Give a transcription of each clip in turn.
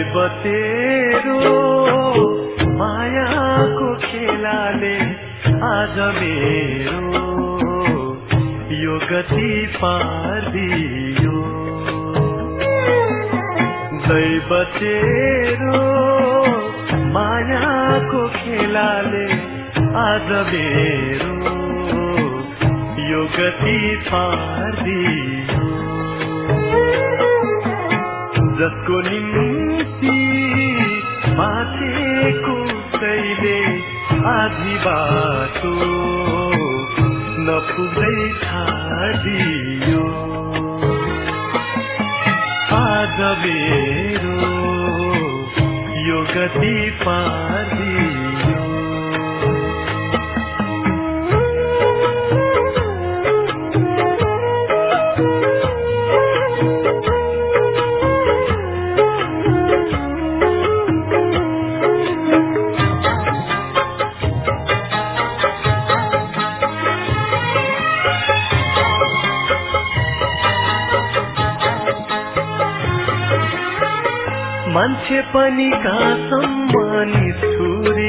दैव तेरो मायाको खेलाले आज मेरो यो गति पारिदियो। दैव तेरो मायाको खेलाले आज मेरो यो गति पारिदियो। जसको निम्ति बाँचेको उसैले आधी बाटो नपुग्दै छाडियो। आज मेरो यो गति पारिदियो। मान्छे पनि कहाँसम्म छुरी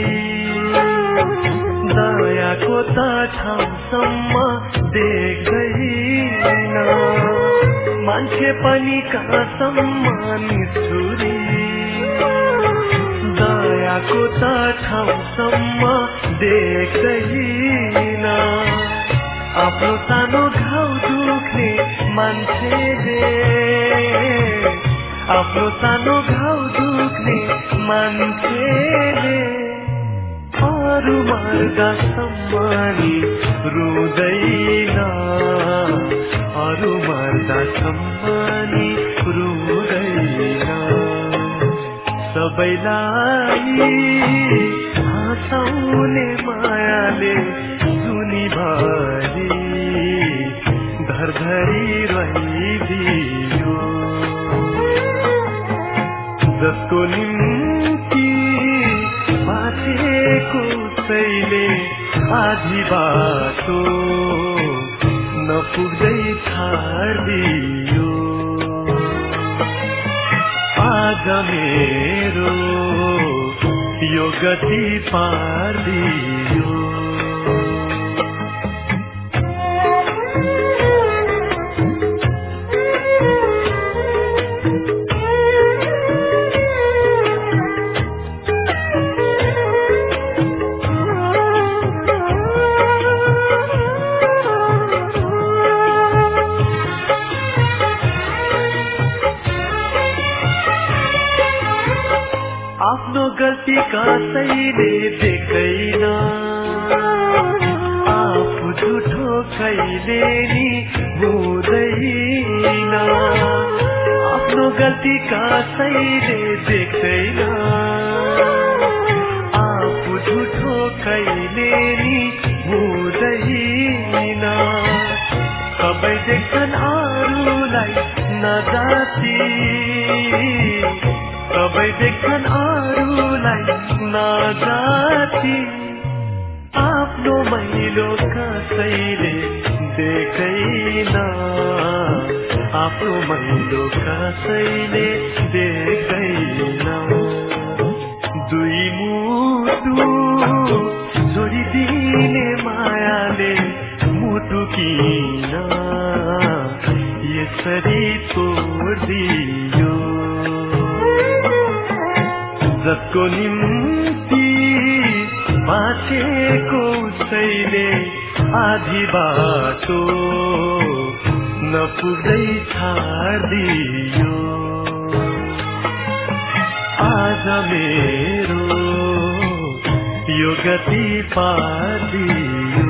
दयाको त ठाउँसम्म देख्दैन। मान्छे पनि कहाँसम्म छुरी दयाको त ठाउँसम्म देख्दैन। आफ्नो सानो घाउ दुख्ने मान्छेले आफ्नो सानो घाउ दुख्ने मान्छेले अरू मर्दासम्म नि रुँदैन। अरू मर्दासम्म नि रुँदैन। सबैलाई हँसाउने मायाले जुनीभरि धरधरी रहिदियो। जसको निम्ति बाँचेको उसैले आधी बाटो नपुग्दै छाडियो। आज मेरो यो गति पारिदियो। आफ्नो गल्ती कसैले देख्दैन। आफू झुठो कहिले नि हुँदैन। आफ्नो गल्ती कसैले देख्दैन। आफू झुठो कहिले नि हुँदैन। सबै देख्छन् अरूलाई नजाति। सबै देख्छन् अरूलाई नजाति। आफ्नो मैलो कसैले देख्दैन। आफ्नो मैलो कसैले देख्दैन। दुई मुटु जोडिदिने मायाले मुटु किन यसरी तोडिदियो। जसको निम्ति बाँचेको उसैले आधी बाटो नपुग्दै छाडियो। आज मेरो यो गति पारिदियो।